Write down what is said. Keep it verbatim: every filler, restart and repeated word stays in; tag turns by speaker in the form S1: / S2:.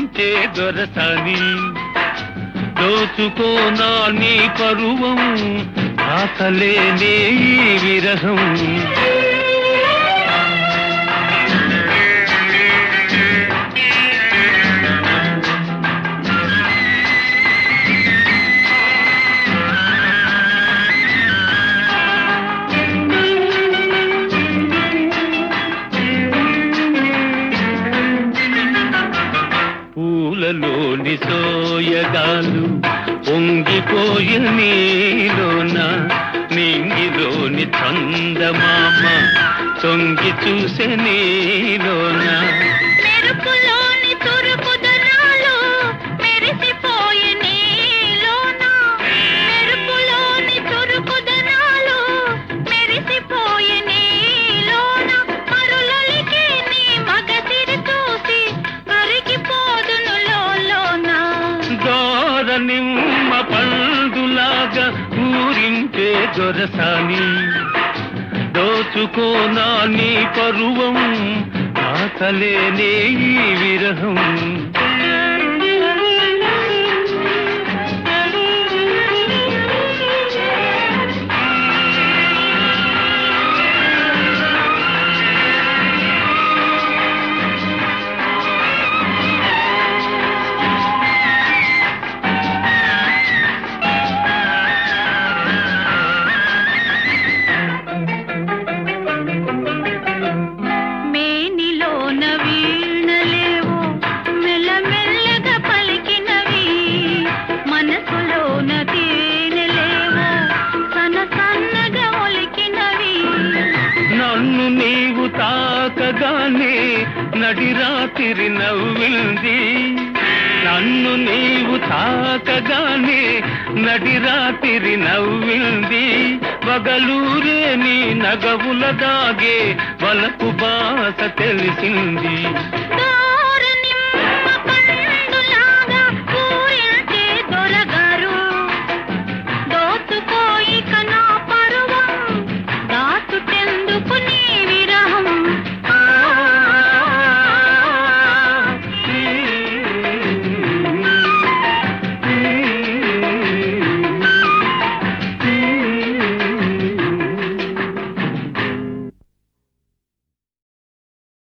S1: ఊరించే దొరసాని దోచుకోనా నీ పరువం ఆకలేనే ఈ విరహం పూలలోని సోయగాలు పొంగిపోయి నీలోన నింగిలోని చందమామ తొంగి చూసే నీలోన
S2: మెరుపులోని తురుపుదనాలు మెరిసిపోయి నీలోన మెరుపులోని తురుపుదనాలు మెరిసిపోయి నీలోన మరులలికి నీ మగసిరి చూసి కరిగిపోదును లోలోన
S1: దోర నిమ్మ పండులాగా ఊరించే దొరసాని దోచుకోనా నీ పరువం ఆకలేనే ఈ విరహం నన్ను నీవు తాకగానే నడిరాత్రి నవ్వింది నన్ను నీవు తాకగానే నడిరాత్రి నవ్వింది పగలూరే నీ నగవుల దాగే వలపు బాస తెలిసింది